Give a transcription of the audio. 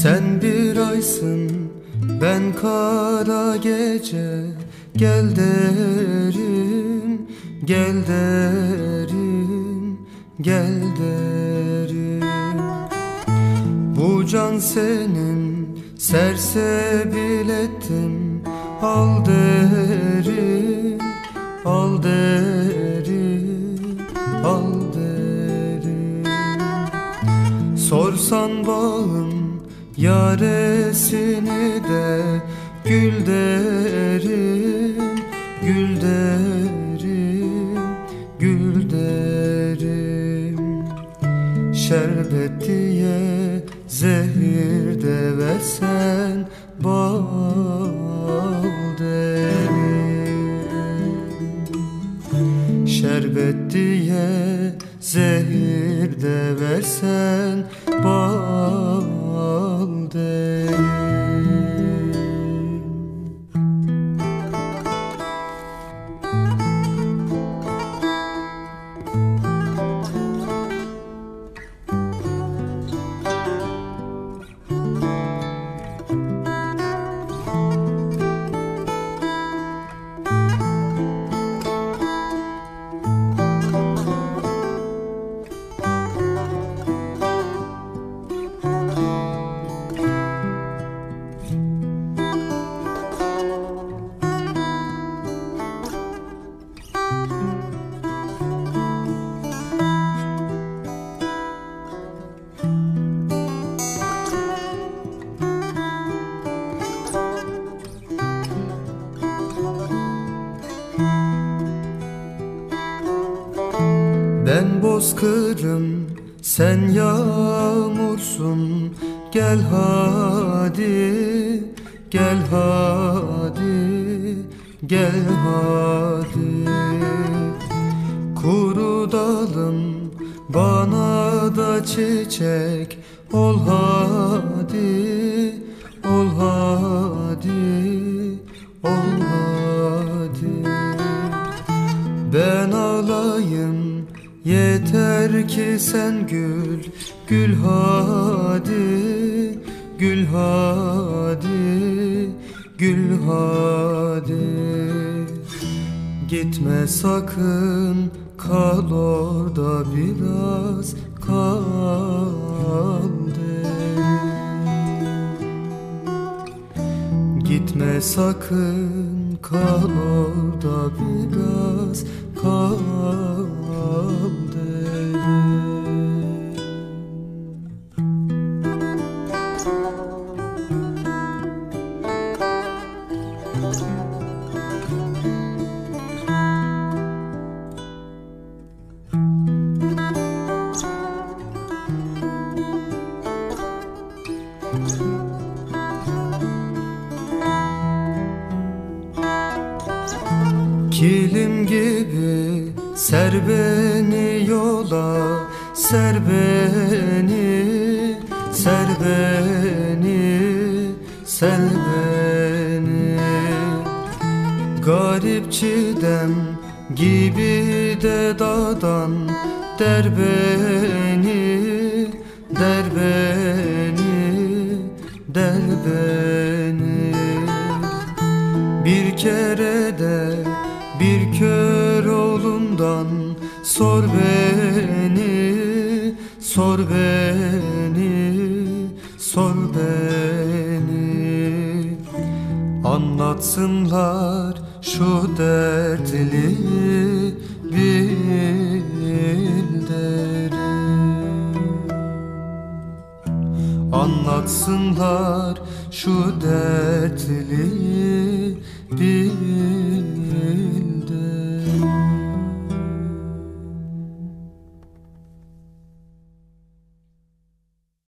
Sen bir aysın, ben kara gece. Gel derim, gel derim, gel derim. Bu can senin, sersebil ettim. Al derim, al derim, al derim. Sorsan bağın yaresini de, gül derim, gül derim, gül derim. Şerbet diye zehir de versen, bal derim. Şerbet diye zehir de versen, bal derim. Ben bozkırım, sen yağmursun. Gel hadi, gel hadi, gel hadi. Kuru dalım, bana da çiçek. Ol hadi, ol hadi, ol hadi. Ben alayım, yeter ki sen gül, gül hadi, gül hadi, gül hadi. Gitme sakın, kal orada biraz, kal derim. Gitme sakın, kal orada biraz, kal derim. Kilim gibi ser beni yola, ser beni, ser beni, ser beni. Garip çiğdem gibi de dadan, der beni, der beni, der beni. Bir kere de bir kör oğlundan sor beni, sor beni, sor beni. Anlatsınlar şu dertli bir derim. Anlatsınlar şu dertli bir